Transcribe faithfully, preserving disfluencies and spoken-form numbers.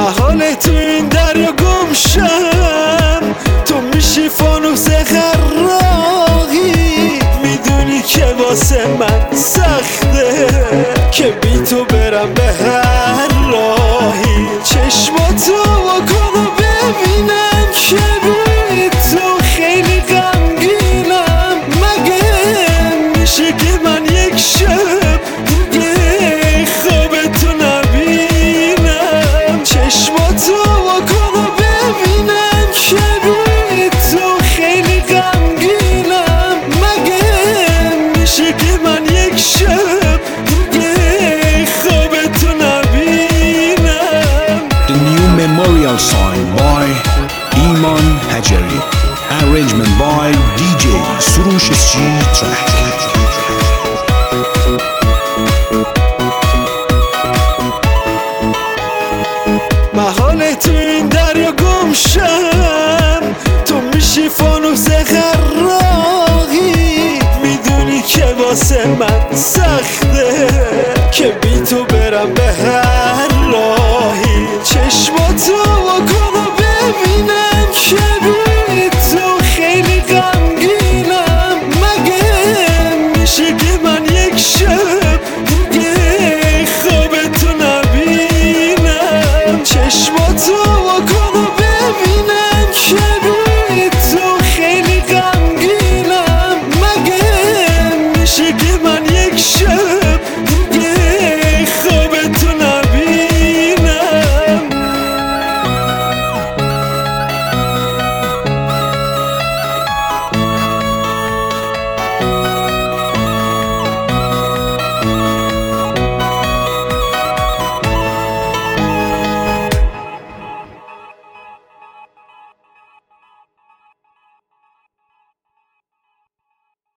محاله تو این دریا گم شم، تو میشی فانوس قراقی. میدونی که واسه من سخته که بی تو برم به هر راهی. چشماتو واکن و ببینم که بی تو خیلی غمگینم. مگه میشه که من یک شب دیگه خواب تو نبینم؟ چشماتو واکن و ببینم که بی تو خیلی غمگینم. مگه میشه که من یک شب دیگه خواب تو نبینم؟ The new memorial sign by Iman Hajari. Arrangement by دی جی Surush C Track. محاله تو این دریا گم شم، تو میشی فانوس قراقی. میدونی که واسه من سخته که بی تو برم به هر راهی. چشماتو واکن و ببینم که بی تو خیلی غمگینم. مگه میشه که من یک شب دیگه خواب تو نبینم؟ چشماتو